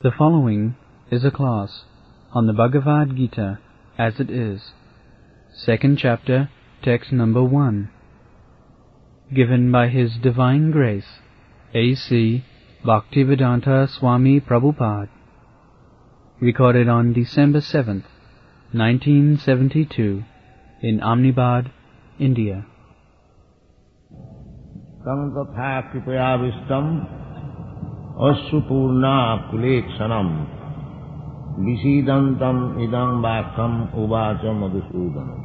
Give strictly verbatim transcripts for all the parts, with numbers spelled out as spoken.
The following is a class on the Bhagavad Gita as it is, second chapter, text number one, given by His Divine Grace, A C Bhaktivedanta Swami Prabhupada, recorded on December seventh, nineteen seventy-two, in Ahmedabad, India. Tam tatha kripaya vistam asupurna kulekshanam visidantam idam vakam uvacha madhusudanam.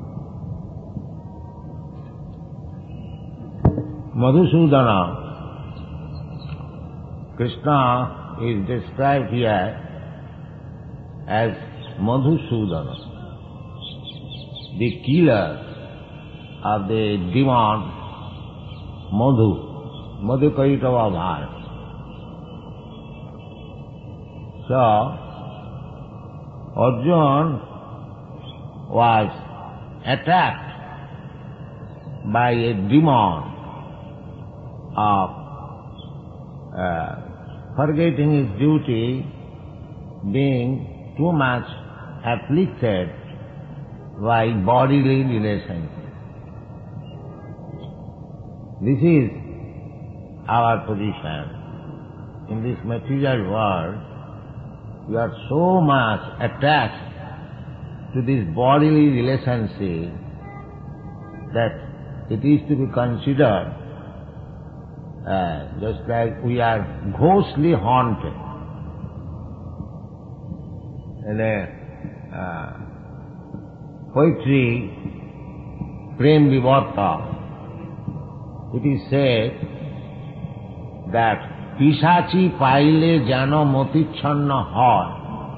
Madhusudana, Krishna is described here as Madhusudana, the killer of the demon Madhu, Madhukaitava Bhara. So, Arjuna was attacked by a demon of uh, forgetting his duty, being too much afflicted by bodily relations. This is our position. In this material world, we are so much attached to this bodily relationship that it is to be considered uh, just like we are ghostly haunted. In a uh, poetry, Prem Vivarta, it is said that পিশাচি পাইলে যেন মতিচ্ছন্ন হয়,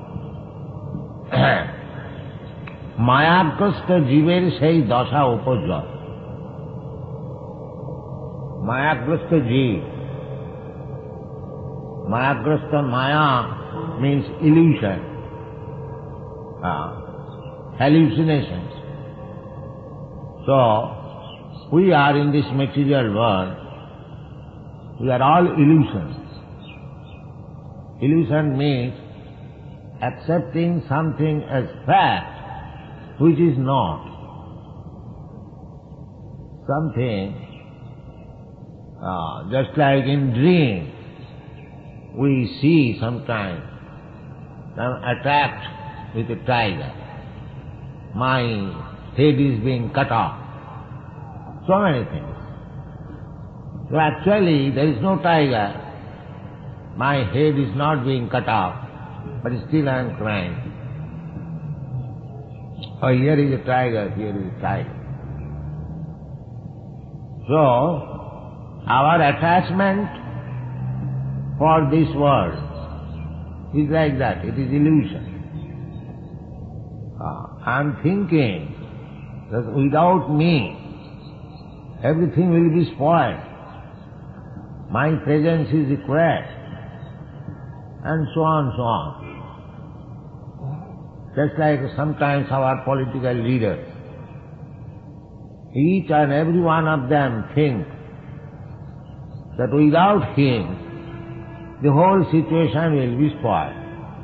মায়াগ্রস্ত জীবের সেই দশা উপজয়। মায়াগ্রস্ত জীব, মায়াগ্রস্ত, মায়া means illusion, uh, hallucinations. So, we are in this material world, we are all illusions. Illusion means accepting something as fact which is not. Something, uh, just like in dream, we see sometimes I'm attacked with a tiger. My head is being cut off. So many things. So actually, there is no tiger. My head is not being cut off, but still I am crying. Oh, here is a tiger, here is a tiger. So, our attachment for this world is like that. It is illusion. Uh, I am thinking that without me, everything will be spoiled. My presence is required, and so on, so on. Just like sometimes our political leaders, each and every one of them think that without him, the whole situation will be spoiled.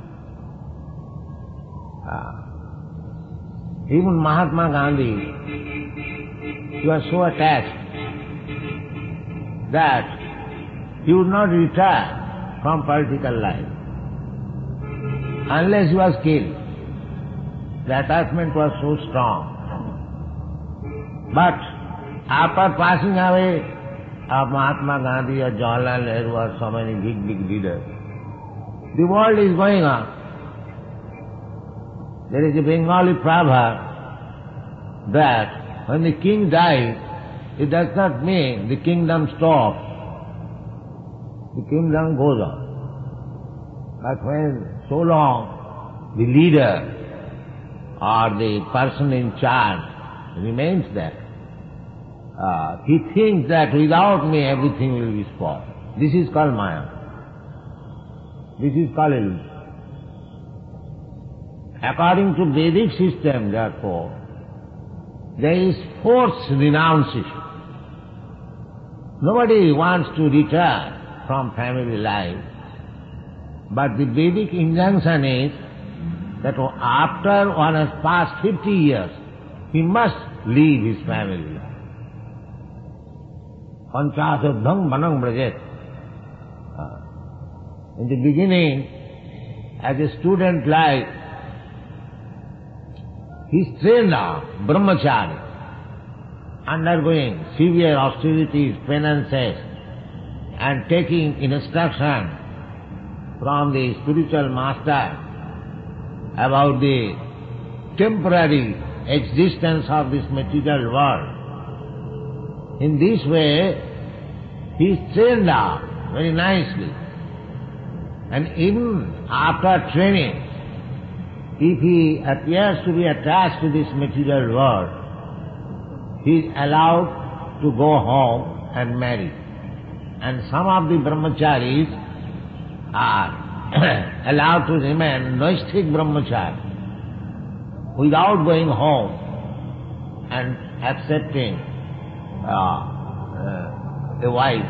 Ah. Even Mahatma Gandhi, he was so attached that he would not retire from political life unless he was killed. The attachment was so strong. But after passing away of Mahatma Gandhi or Jawaharlal Nehru or so many big, big leaders, the world is going on. There is a Bengali proverb that when the king dies, it does not mean the kingdom stops. The kingdom goes on. But when so long the leader or the person in charge remains there, uh, he thinks that without me everything will be spoiled. This is called Maya. This is called illusion. According to Vedic system, therefore, there is forced renunciation. Nobody wants to retire from family life But the Vedic injunction is that after one has passed fifty years, he must leave his family life. Panchasodham vanam brajet. In the beginning, as a student life, he is trained now, brahmachari, undergoing severe austerities, penances, and taking instruction from the spiritual master about the temporary existence of this material world. In this way, he is trained up very nicely. And even after training, if he appears to be attached to this material world, he is allowed to go home and marry. And some of the brahmacharis are allowed to remain noistic brahmachari without going home and accepting uh, uh, a wife.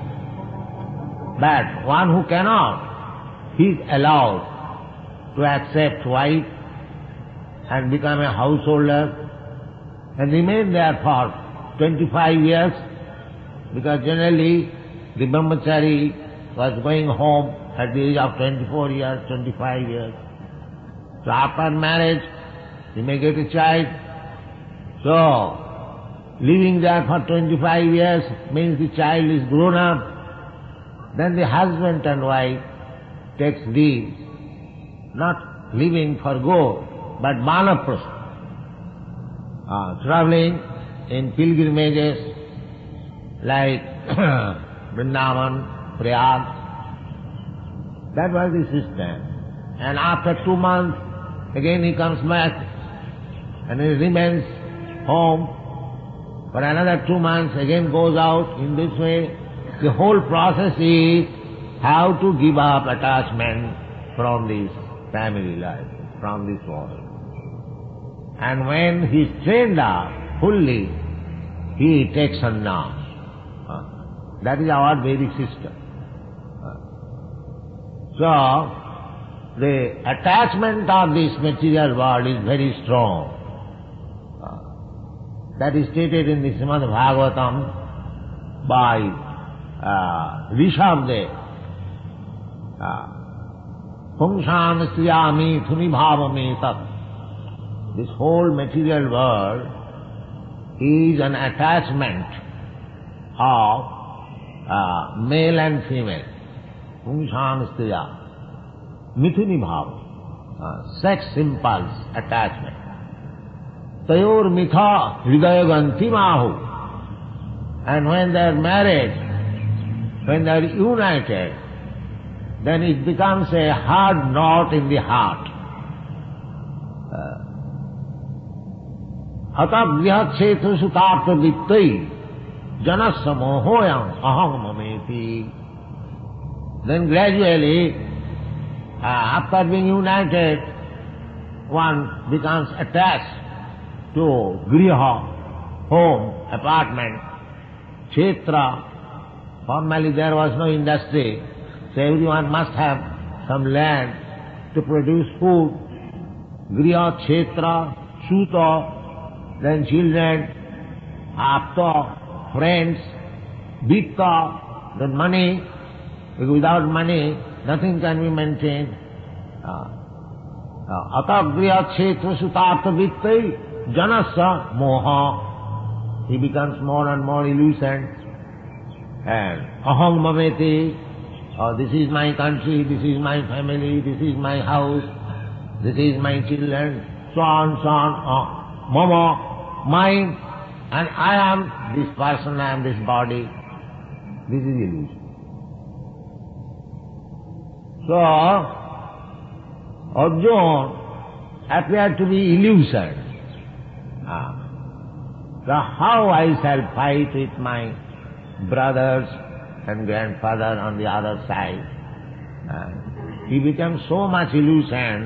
But one who cannot, he is allowed to accept wife and become a householder and remain there for twenty-five years, because generally the brahmachari was going home at the age of twenty-four years, twenty-five years. So after marriage, he may get a child. So, living there for twenty-five years means the child is grown up. Then the husband and wife takes leave, not living for good, but vanaprastha, uh, traveling in pilgrimages like Vrindavan, Prayag. That was the system. And after two months, again he comes back and he remains home. For another two months, again goes out. In this way, the whole process is how to give up attachment from this family life, from this world. And when he is trained up fully, he takes sannyas. That is our Vedic system. So, the attachment of this material world is very strong. That is stated in the Srimad Bhagavatam by uh, Rishabdev. Pungshan striyami thuni bhavami tat. This whole material world is an attachment of uh, male and female. Pungshan striya. Mithuni bhava. Uh, sex impulse attachment. Tayor mitha hridayaganti mahu. And when they are married, when they are united, then it becomes a hard knot in the heart. Atat vihakshetu sutartha vittai janasya mohoyam aham mameti. Then gradually, uh, after being united, one becomes attached to griha, home, apartment, kshetra. Formerly there was no industry, so everyone must have some land to produce food. Griha, kshetra, suta, then children, apta, friends, vitta, then money. Because without money, nothing can be maintained. Atak griha, kshetra, sutartha, vittai, janasya, moha. He becomes more and more illusioned. And aham mameti, oh, this is my country, this is my family, this is my house, this is my children, so on, so on, oh, mama, mine, and I am this person, I am this body. This is illusion. So, Arjuna appeared to be illusioned. Ah. So how I shall fight with my brothers and grandfather on the other side? Uh, he became so much illusioned.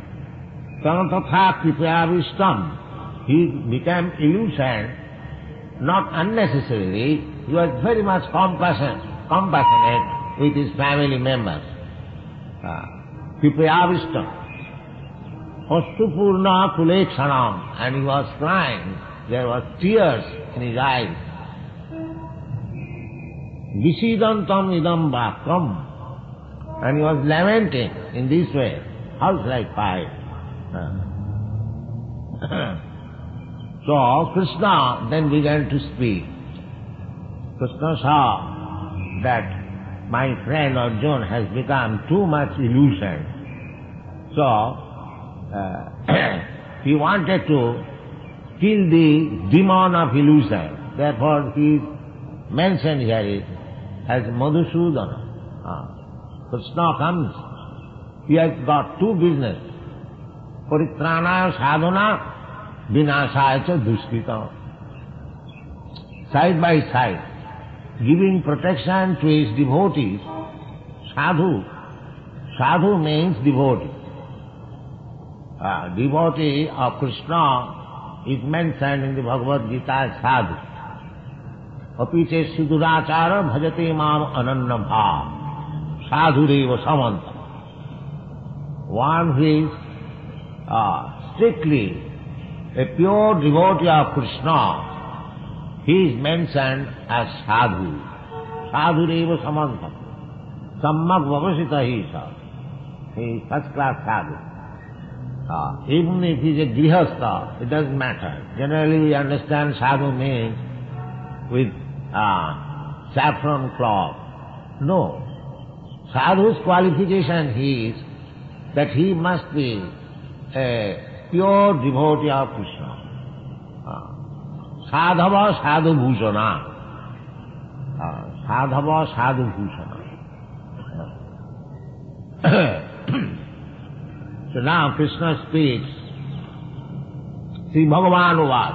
He became illusioned, not unnecessarily. He was very much compassionate, compassionate with his family members. Pipayavistam, Ostupurna Kulekshanam, and he was crying, there was tears in his eyes. Visidantam idam bhakam, and he was lamenting in this way, how shall I fight? So Krishna then began to speak. Krishna saw that my friend Arjuna has become too much illusion. So uh, he wanted to kill the demon of illusion. Therefore he is mentioned here as Madhusudana. Uh, Krishna comes. He has got two business. Paritranaya sadhana, vinasaya cha duskritam. Side by side, giving protection to his devotees. Sadhu. Sadhu means devotee. Uh, devotee of Krishna is mentioned in the Bhagavad Gita as sadhu. Apiche sudurachara bhajate mam ananya bhav. Sadhu deva samanta. One who is uh, strictly a pure devotee of Krishna, he is mentioned as sadhu. Sadhu deva samanta. Sammak vavasita hi sa. He is first class sadhu. Uh, even if he is a grihastha, it doesn't matter. Generally we understand sadhu means with uh, saffron cloth. No. Sadhu's qualification is that he must be a pure devotee of Krishna. Uh, sadhava sadhu bhusana. Uh, sadhava sadhu bhusana. So now Krishna speaks. Sri Bhagavan Uvad.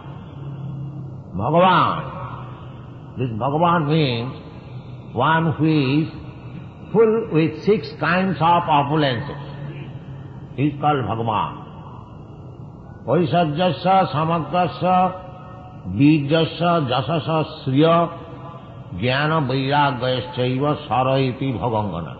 Bhagavan. This Bhagavan means one who is full with six kinds of opulences. He is called Bhagavan. Vaisajyasya, samagrasya, bijasya, jasasya, sriya, jnana, vairagyayasya, saraiti, bhagangana.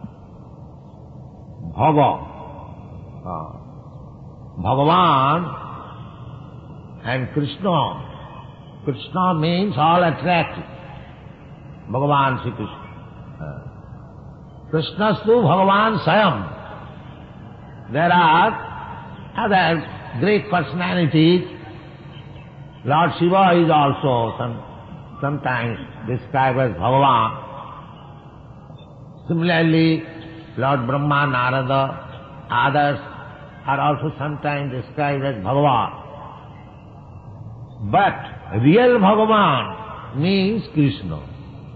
Bhava. Uh, Bhagavan and Krishna. Krishna means all attractive. Bhagavan Sri Krishna. Uh, Krishnastu Bhagavan Sayam. There are other great personalities. Lord Shiva is also some, sometimes described as Bhagavan. Similarly, Lord Brahma, Narada, others are also sometimes described as Bhagavan. But real Bhagavan means Krishna.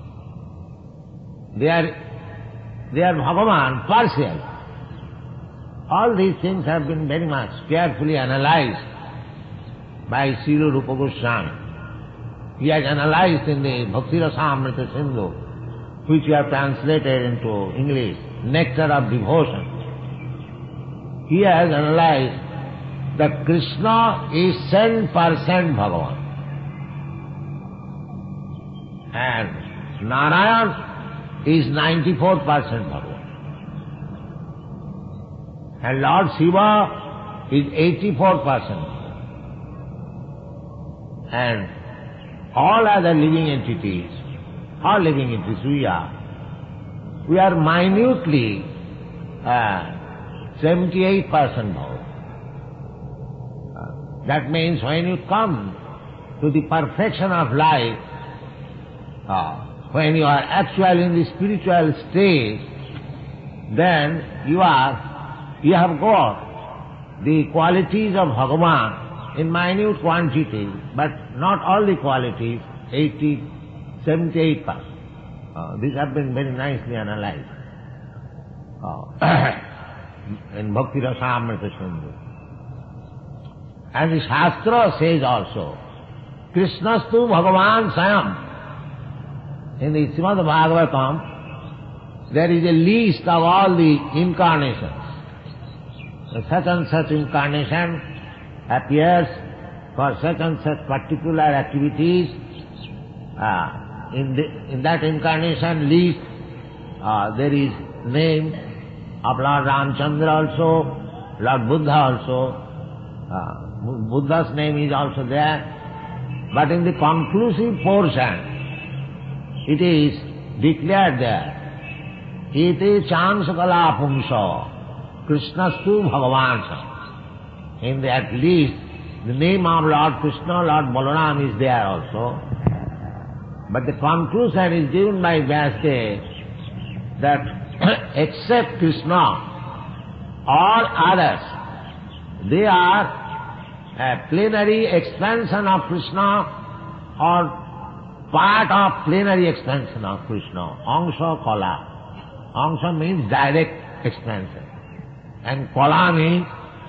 They are, they are Bhagavan partial. All these things have been very much carefully analyzed by Srila Rupa Goswami. He has analyzed in the Bhakti Rasamrita Sindhu, which we have translated into English, Nectar of Devotion. He has analyzed that Krishna is ten percent Bhagavan. And Narayan is ninety-four percent Bhagavan. And Lord Shiva is eighty-four percent. And all other living entities, all living entities we are, we are minutely uh, seventy-eight percent Bhagavan. Uh, that means when you come to the perfection of life, uh, when you are actually in the spiritual state, then you are, you have got the qualities of Bhagavan in minute quantity, but not all the qualities, eighty, seventy-eight percent. Uh, these have been very nicely analyzed uh, in Bhakti Rasamrita Sindhu. And the Shastra says also, Krishnastu Bhagavan Sayam. In the Srimad Bhagavatam, there is a list of all the incarnations. Such and such incarnation appears for such and such particular activities. Uh, in, the, in that incarnation list, uh, there is name of Lord Ramchandra also, Lord Buddha also. Uh, Buddha's name is also there. But in the conclusive portion, it is declared there, Iti chansakala pumsa, Krishnastu Bhagavansa. In the, at least, the name of Lord Krishna, Lord Balaram is there also. But the conclusion is given by Vyasadeva that except Krishna, all others, they are a plenary expansion of Krishna or part of plenary expansion of Krishna. Angsha Kala. Angsha means direct expansion. And Kala means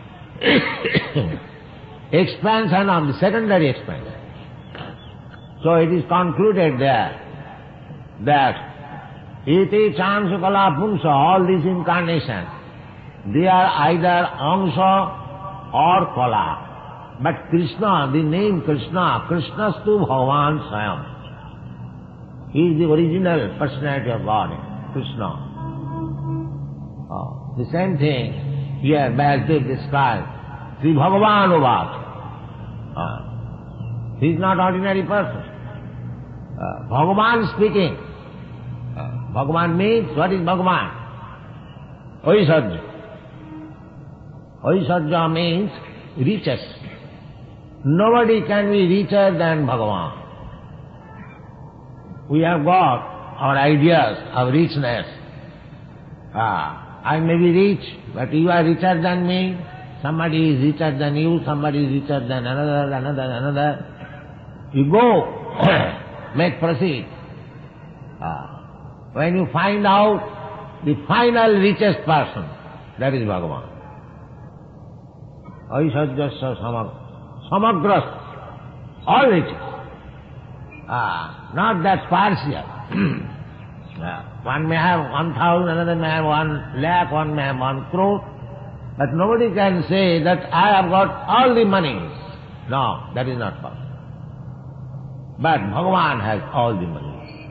expansion of the secondary expansion. So it is concluded there that Iti Chansha Kala Pumsa, all these incarnations, they are either Angsha or Kala. But Krishna, the name Krishna, Krishnastu Bhagavan Swayam. He is the original personality of God, Krishna. Oh, the same thing here Vyasadeva described. Sri Bhagavan Uvat. Oh, he is not ordinary person. Uh, Bhagavan speaking. Uh, Bhagavan means, what is Bhagavan? Aishwarya. Aishwarya means riches. Nobody can be richer than Bhagavan. We have got our ideas of richness. Ah, I may be rich, but you are richer than me. Somebody is richer than you, somebody is richer than another, another, another. You go, make proceed. Ah, when you find out the final richest person, that is Bhagavan. Aishwarjasya samag. Samagras, all riches. Ah, not that partial. ah, one may have one thousand, another may have one lakh, one may have one crore. But nobody can say that I have got all the monies. No, that is not possible. But Bhagavan has all the monies.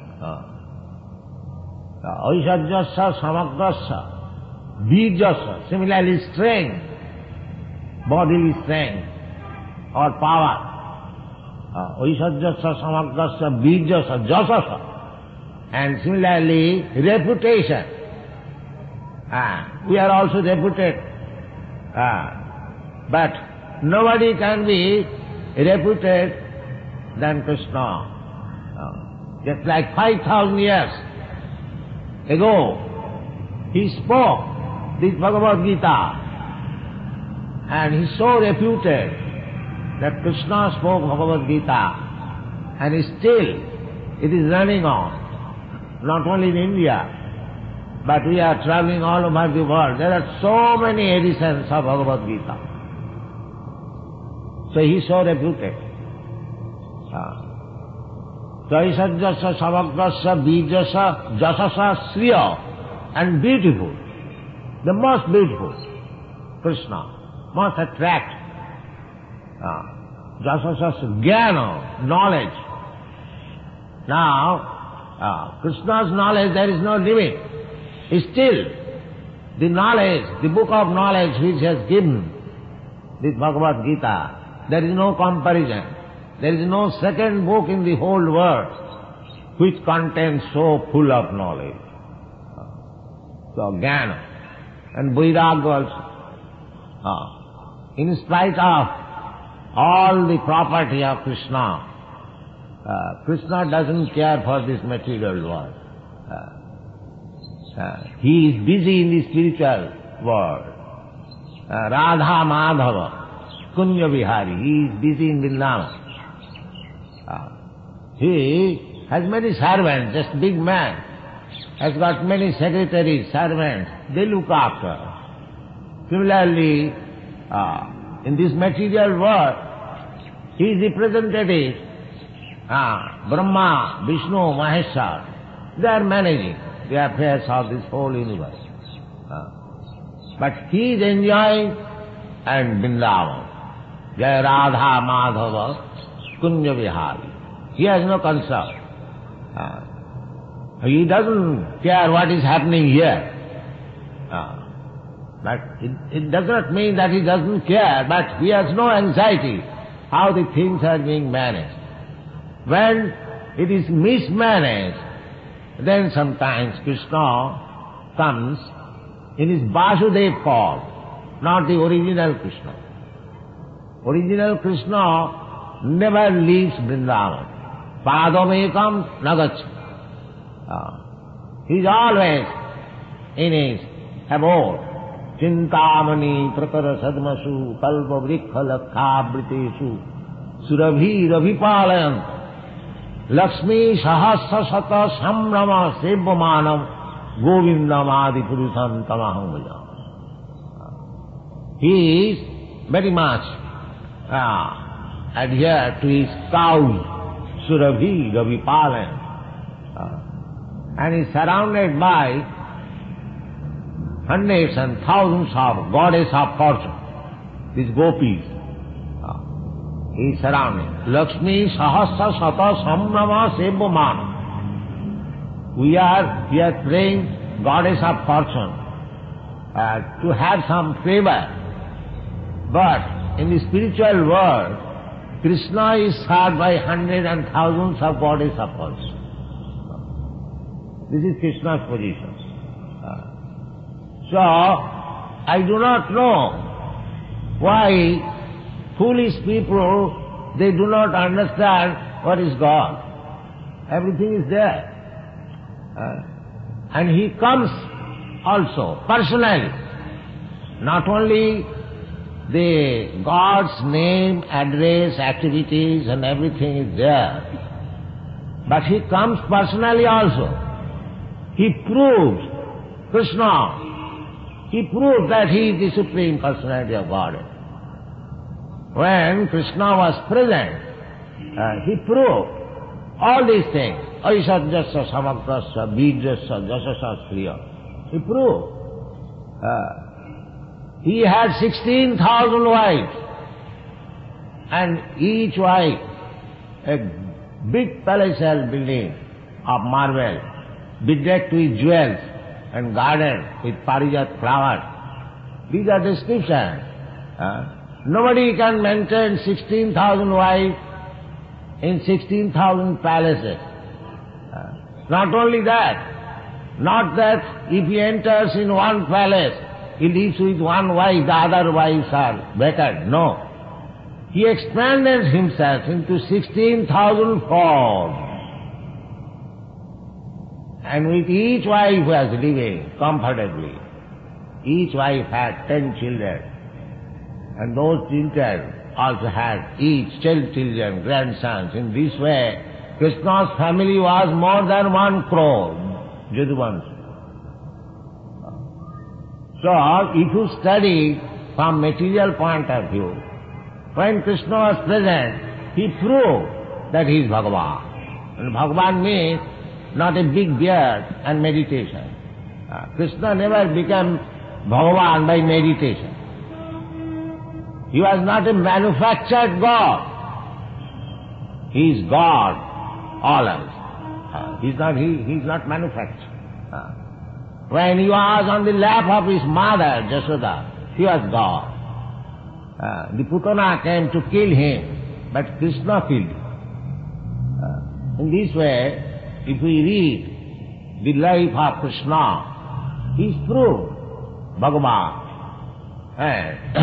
Aishwarjasya samagrasya, bijasya, similarly strength, bodily strength or power. Aishwarjasya samagrasya, bijasya, jasasya. And similarly, reputation. Ah, we are also reputed. Ah, but nobody can be reputed than Krishna. Ah, just like five thousand years ago, he spoke this Bhagavad Gita, and he so reputed that Krishna spoke Bhagavad Gita, and still it is running on. Not only in India, but we are traveling all over the world. There are so many editions of Bhagavad Gita. So he is so reputed. Aishwarjasya samagrasya bijasya jasasya sriya, and beautiful, the most beautiful, Krishna, most attract. Jasasya jnana, knowledge. Now, Uh, Krishna's knowledge, there is no limit. Still, the knowledge, the book of knowledge which has given, this Bhagavad Gita, there is no comparison. There is no second book in the whole world which contains so full of knowledge. So, Jnana and Vairagya also. Uh, in spite of all the property of Krishna, Uh, Krishna doesn't care for this material world. Uh, uh, he is busy in the spiritual world. Uh, Radha Madhava, Kunya Vihari, he is busy in Vrindavan. Uh, he has many servants, just big man, has got many secretaries, servants, they look after. Similarly, uh, in this material world, he is representative. Ah, Brahma, Vishnu, Maheshwar, they are managing the affairs of this whole universe. Ah. But he is enjoying and Vrindavan. Jai Radha Madhava Kunya Vihari. He has no concern. Ah. He doesn't care what is happening here. Ah. But it, it does not mean that he doesn't care, but he has no anxiety how the things are being managed. When it is mismanaged, then sometimes Krishna comes in his Vasudev form, not the original Krishna. Original Krishna never leaves Vrindavan. Padamekam nagacchati. Uh, he is always in his abode. Chintamani prakara sadmasu kalpa vrikha lakhabritesu surabhi rabhipalayant Lakshmi sahasra sata samrama sevvamanam govindam adi purusam tamaham bhajam. He is very much uh, adhered to his cow, surabhi rabhipalayant, uh, and is surrounded by hundreds and thousands of goddess of fortune, these gopis. Uh, he is surrounded. Lakshmi sahasra sata samrama sevvamanam. We are, we are praying goddess of fortune uh, to have some favor. But in the spiritual world, Krishna is served by hundreds and thousands of goddess of fortune. This is Krishna's position. Uh, So, I do not know why foolish people, they do not understand what is God. Everything is there. Uh, and He comes also, personally. Not only the God's name, address, activities and everything is there, but He comes personally also. He proves, Krishna, He proved that He is the Supreme Personality of Godhead. When Krishna was present, uh, He proved all these things. Aisajyasya samakrasya bijyasya jasasa sriya. He proved. Uh, he had sixteen thousand wives, and each wife a big palatial building of marble, bedecked with jewels, and garden with parijat flowers. These are descriptions. Uh, nobody can maintain sixteen thousand wives in sixteen thousand palaces. Uh, not only that, not that if he enters in one palace, he lives with one wife, the other wives are better. No. He expanded himself into sixteen thousand forms. And with each wife was living comfortably. Each wife had ten children. And those children also had each ten children, grandsons. In this way, Krishna's family was more than one crore, Jaduvanshi. So, if you study from material point of view, when Krishna was present, he proved that he is Bhagavan. And Bhagavan means not a big beard and meditation. Uh, Krishna never became Bhagavan by meditation. He was not a manufactured God. He is God always. Uh, he is not, he, he is not manufactured. Uh, when he was on the lap of his mother, Jashoda, he was God. Uh, the Putana came to kill him, but Krishna killed him. Uh, in this way, if we read the life of Krishna, he is proved Bhagavan. And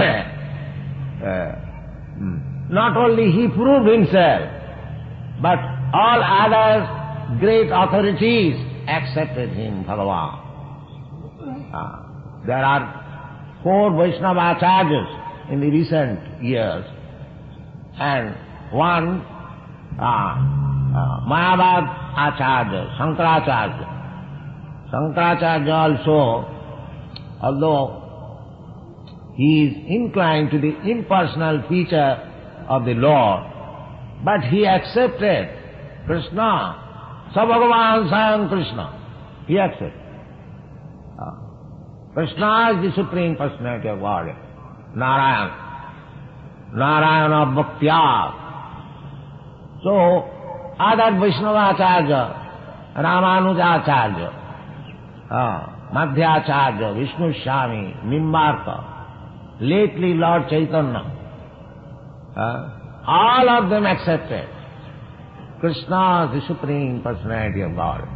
uh, not only he proved himself, but all other great authorities accepted him Bhagavan. Uh, there are four Vaishnava acharyas in the recent years, and one uh, Uh, Mayavad Acharya, Shankaracharya. Shankaracharya also, although he is inclined to the impersonal feature of the Lord, but he accepted Krishna, Sabhagavan Sayam Krishna. He accepted. Uh, Krishna is the Supreme Personality of Godhead. Narayana. Narayana Bhaktya. So, other Vaishnava Acharya, Ramanujacharya, uh, Madhyacharya, Vishnu Swami, Nimbarka, lately Lord Chaitanya, uh, all of them accepted Krishna is the Supreme Personality of God.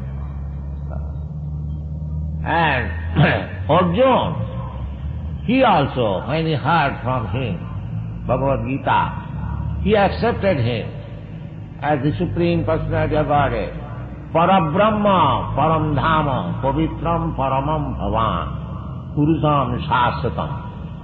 And Arjuna, he also, when he heard from him Bhagavad Gita, he accepted him as the Supreme Personality of Godhead. Parabrahma, Param Dhama, Pavitram Paramam Bhavan, Purusam Shasatam.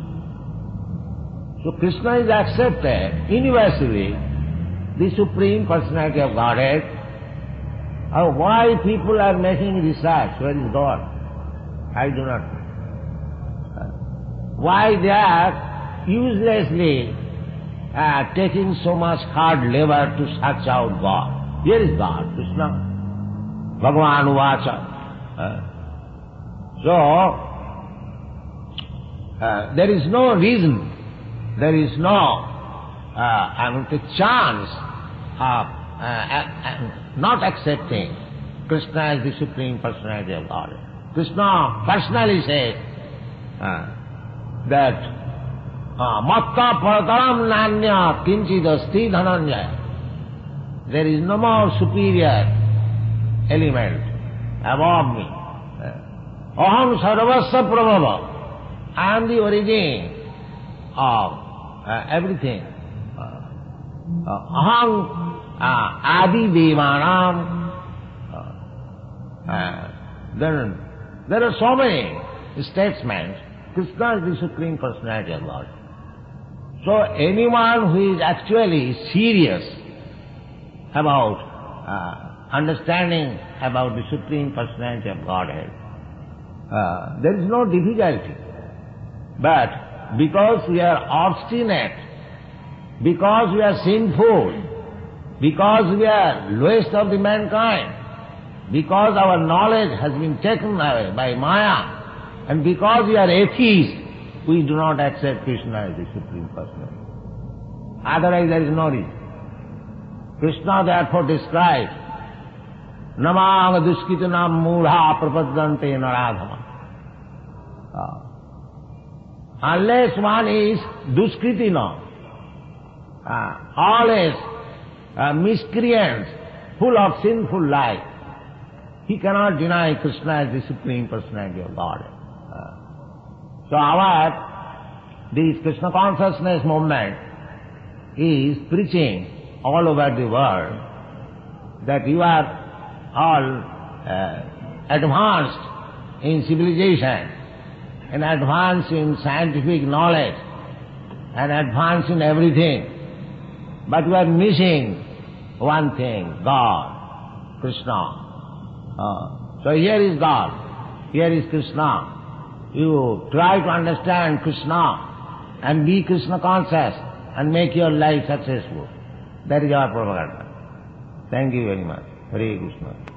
So Krishna is accepted universally, the Supreme Personality of Godhead. Uh, why people are making research, where is God? I do not know. Uh, why they are uselessly uh, taking so much hard labor to search out God? Here is God, Krishna. Bhagavan Uvacha. Uh, so, uh, there is no reason, there is no, uh, I mean, the chance of uh, uh, not accepting Krishna as the Supreme Personality of God. Krishna personally said uh, that Matta Parataram Nanya Kinchid Asti Dhananjaya. There is no more superior element above me. Aham Sarvasya Prabhava. I am the origin of uh, everything. Uh, Aham uh, Adi Devanam. Uh, uh, then there are so many statesmen. Krishna is the Supreme Personality of God. So anyone who is actually serious about uh, understanding about the Supreme Personality of Godhead, uh, there is no difficulty. But because we are obstinate, because we are sinful, because we are lowest of the mankind, because our knowledge has been taken away by Maya, and because we are atheists, we do not accept Krishna as the Supreme Personality. Otherwise there is no reason. Krishna therefore describes, Namang duskitanam mudha prapadante naradhama. Uh, unless one is duskritina, uh, always uh, miscreants, full of sinful life, he cannot deny Krishna as the Supreme Personality of God. Uh, so our, this Krishna consciousness movement is preaching all over the world that you are all uh, advanced in civilization and advanced in scientific knowledge and advanced in everything, but you are missing one thing, God, Krishna. Uh, so here is God, here is Krishna. You try to understand Krishna and be Krishna conscious and make your life successful. That is our propaganda. Thank you very much. Hare Krishna.